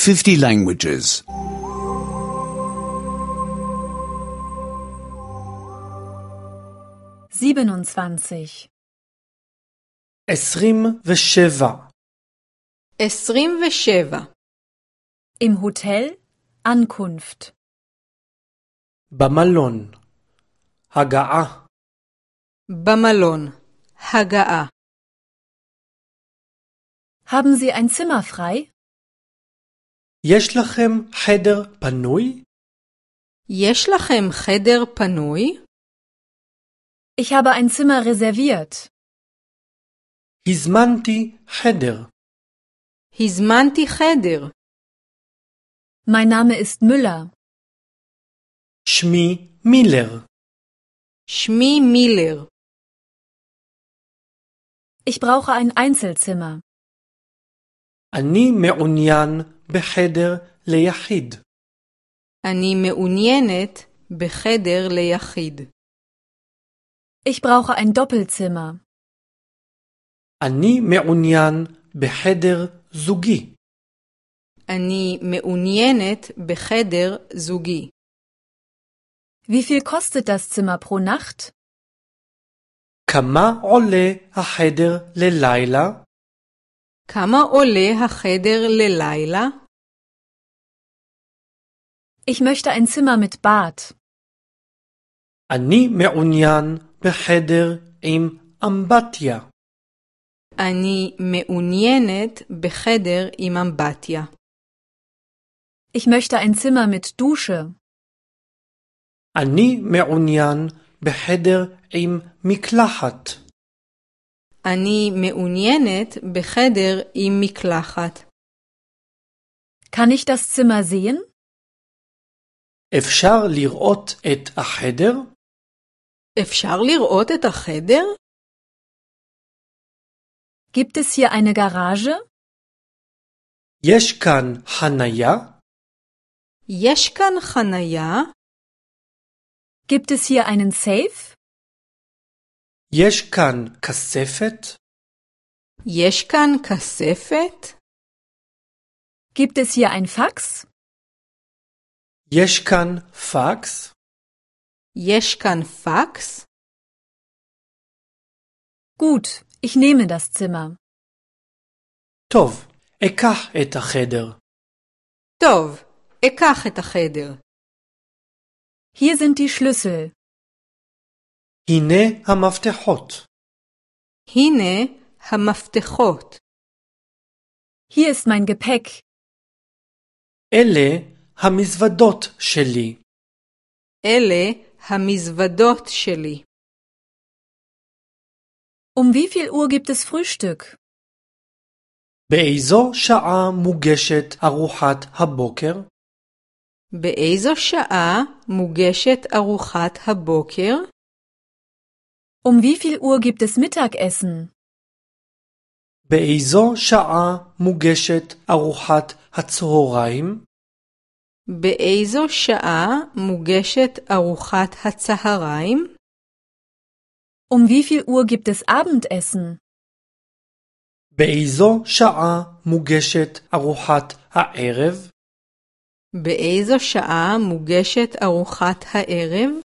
50 languages. 27. 27. 27. Im Hotel Ankunft. במלון. הגעה. במלון. הגעה. Haben Sie ein Zimmer frei? יש לכם חדר פנוי? יש לכם חדר פנוי? Ich habe ein Zimmer reserviert. הזמנתי חדר. הזמנתי חדר. Mein Name ist Müller. שמי מילר. שמי מילר. Ich brauche ein Einzelzimmer. אני מעוניין בחדר ליחיד. אני מעוניינת בחדר ליחיד. Ich brauche ein Doppelzimmer. אני מעוניין בחדר זוגי. אני מעוניינת בחדר זוגי. Wie viel kostet das Zimmer pro Nacht? כמה עולה החדר ללילה? כמה עולה החדר ללילה? Ich möchte ein Zimmer mit Bad. אני מעוניין בחדר עם אמבטיה. אני מעוניינת בחדר עם אמבטיה. Ich möchte ein Zimmer mit Dusche. אני מעוניין בחדר עם מקלחת. אני מעוניינת בחדר עם מקלחת. Kann ich das Zimmer sehen? אפשר לראות את החדר? אפשר לראות את החדר? Gibt es hier eine Garage? יש כאן חניה? יש כאן חניה? Gibt es hier einen Safe? יש כאן כספת? יש כאן כספת? Gibt es hier ein Fax? יש כאן פקס? יש כאן פקס? Gut, ich nehme das Zimmer. טוב, אקח את החדר. טוב, אקח את החדר. Hier sind die Schlüssel. הנה המפתחות. הנה המפתחות. Hier ist mein Gepäck. אלה המזוודות שלי. אלה המזוודות שלי. Um wie viel Uhr gibt es Frühstück? באיזו שעה מוגשת ארוחת הבוקר? באיזו שעה מוגשת ארוחת הבוקר? Um wie viel Uhr gibt es Mittagessen? באיזו שעה מוגשת ארוחת הצהריים? באיזו שעה מוגשת ארוחת הצהריים? Um wie viel Uhr gibt es Abendessen? באיזו שעה מוגשת ארוחת הערב? באיזו שעה מוגשת ארוחת הערב?